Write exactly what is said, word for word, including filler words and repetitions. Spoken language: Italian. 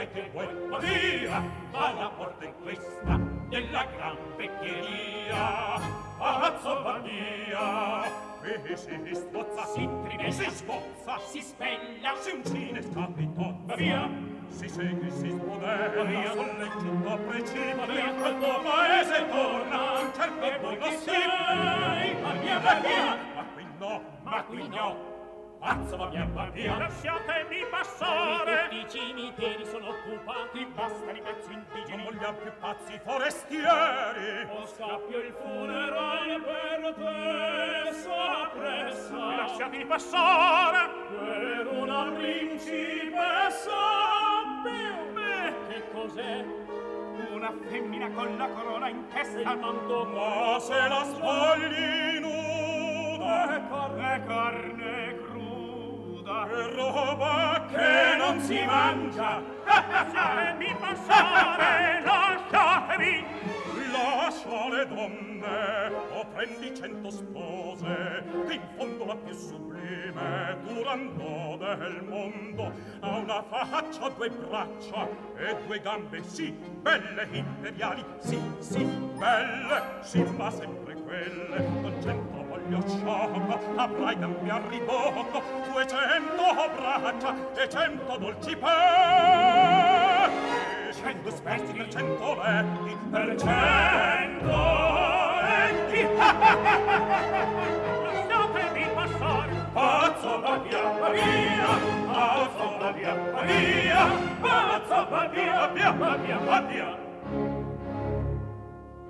fai che vuoi, ma via, alla porta in questa, della gran vecchieria, palazzo va via. E si stozza, si trinella, si scozza, si spella, si uncide, scapitò, va via. Si segue, si spodella, via, sollecita, precipita, via, quel tuo paese torna, cerca e poi lo sei, ma via, va via. Ma qui no, ma qui no. Pazzo va via, va via. Lasciatemi passare. Tutti i cimiteri sono occupati. Bastano i pezzi indigeni. Non vogliamo più pazzi forestieri. O scappio il funerale per te s'appressa. Lasciatemi passare. Per una principessa. Beh, che cos'è? Una femmina con la corona in testa. Il manto. Ma se la spogli nuda. È carne, carne cruda. Che roba che non si mangia. Lasciatemi passare, lasciatemi. Lascia le donne o prendi cento spose, che in fondo la più sublime Turandot del mondo ha una faccia, due braccia e due gambe, sì, belle imperiali, sì, sì, belle, sì, ma sempre quelle. Con cento voglio sciocco avrai gambe a ribocco, duecento braccia e cento dolci petti. Cento spesti per cento letti, per cento letti. Lasciatemi passare. Pazzo va via, va via. Pazzo va via, va via. Pazzo va via, va via, va via, va via.